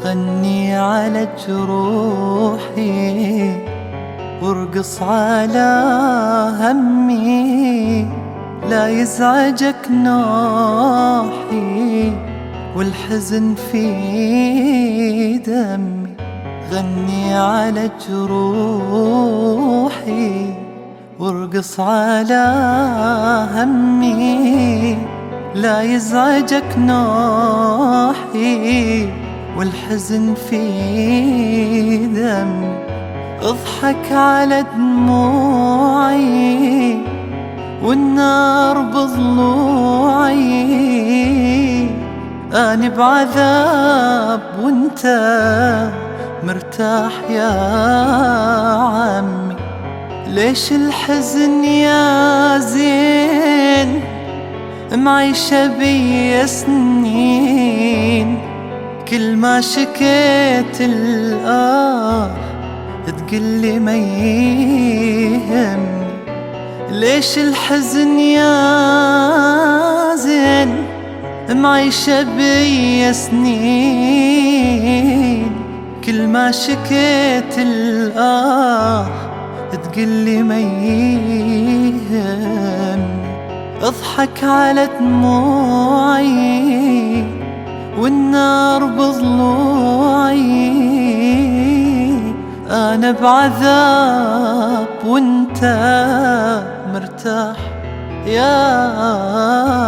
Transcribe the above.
غني على جروحي وارقص على همي، لا يزعجك نوحي والحزن في دمي. غني على جروحي وارقص على همي، لا يزعجك نوحي والحزن في دمي. اضحك على دموعي والنار بضلوعي، أنا بعذاب وانت مرتاح يا عمي. ليش الحزن يا زين معيشة بيا سنين، كل ما شكيت تقلي ما يهمني. ليش الحزن يا زين معيشة بيا سنين، كل ما شكيت تقلي ما يهمني. اضحك على دموعي والنار بضلوعي، أنا بعذاب وانت مرتاح يا